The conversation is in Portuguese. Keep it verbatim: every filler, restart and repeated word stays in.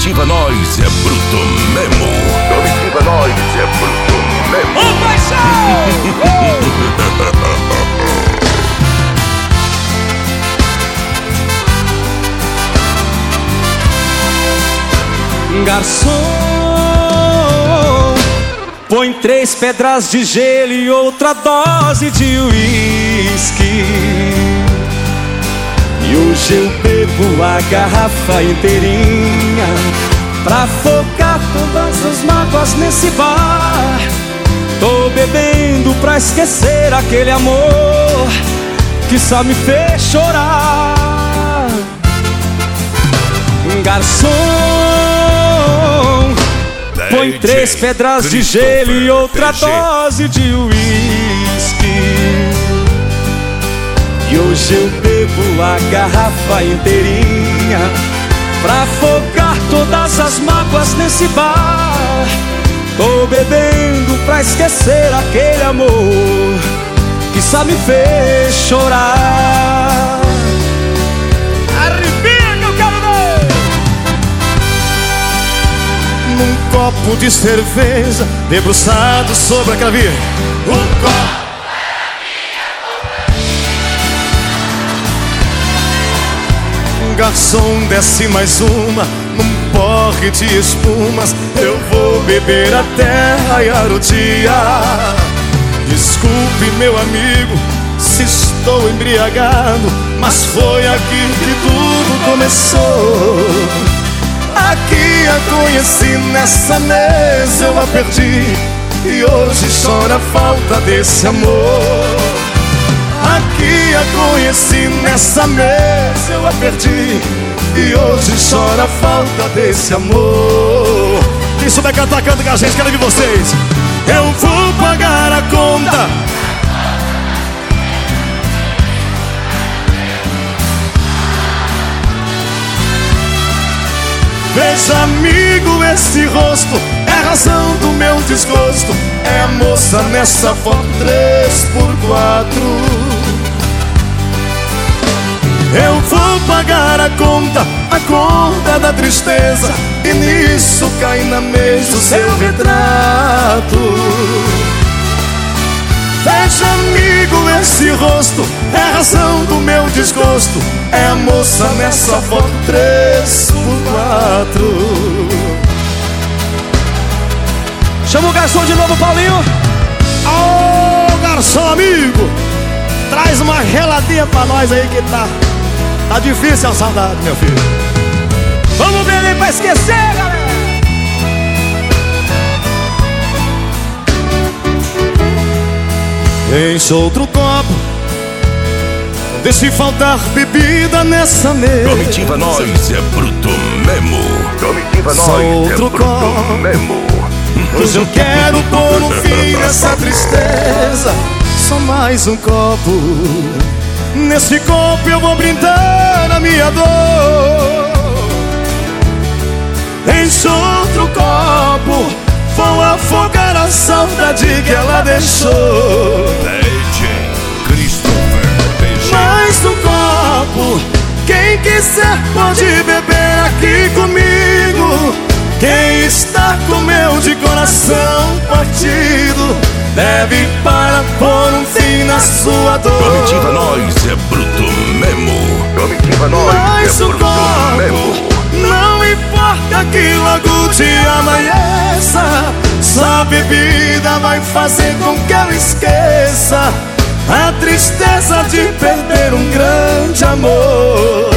Comitiva Nós é bruto mesmo. Comitiva Nós é bruto mesmo. Ô, paixão! Garçom, põe três pedras de gelo e outra dose de uísque. E hoje eu bebo a garrafa inteirinha pra afogar todas as mágoas nesse bar. Tô bebendo pra esquecer aquele amor que só me fez chorar. Garçom, põe três pedras de gelo e outra dose de uísque. E hoje eu bebo a garrafa inteirinha pra afogar todas as mágoas nesse bar. Tô bebendo pra esquecer aquele amor que só me fez chorar. Arrepia que eu quero ver! Num copo de cerveja, debruçado sobre aquela via. Um copo. Garçom, desce mais uma num porre de espumas. Eu vou beber até raiar o dia. Desculpe, meu amigo, se estou embriagado, mas foi aqui que tudo começou. Aqui a conheci, nessa mesa eu a perdi, e hoje chora a falta desse amor. Aqui a conheci, nessa mesa eu a perdi, e hoje chora a falta desse amor. Quem souber cantar, canta com a gente, quero ouvir vocês. Eu vou pagar a conta. Veja, amigo, esse rosto é a razão do meu desgosto. É a moça nessa foto três por quatro. Eu vou pagar a conta, a conta da tristeza, e nisso cai na mesa o seu retrato. Veja, amigo, esse rosto é a razão do meu desgosto. É a moça nessa foto três por quatro. Chama o garçom de novo, Paulinho. Ô, oh, garçom amigo, traz uma geladinha pra nós aí que tá Tá difícil a saudade, meu filho. Vamos beber pra esquecer, galera. Enche outro copo, deixe faltar bebida nessa mesa. Comitiva Nós é bruto mesmo. Comitiva Nós é bruto mesmo. Hoje eu quero pôr um fim nessa tristeza. Só mais um copo. Nesse copo eu vou brindar a minha dor. Enche outro copo, vou afogar a saudade que ela deixou. D J Christopher B G. Mais um copo, quem quiser pode beber aqui comigo. Quem está com meu de coração partido deve para pôr um fim na sua dor. Comitiva Nós é bruto mesmo. Comitiva Nós Mais é um bruto copo, mesmo. não importa que logo te amanheça, só a bebida vai fazer com que eu esqueça a tristeza de perder um grande amor.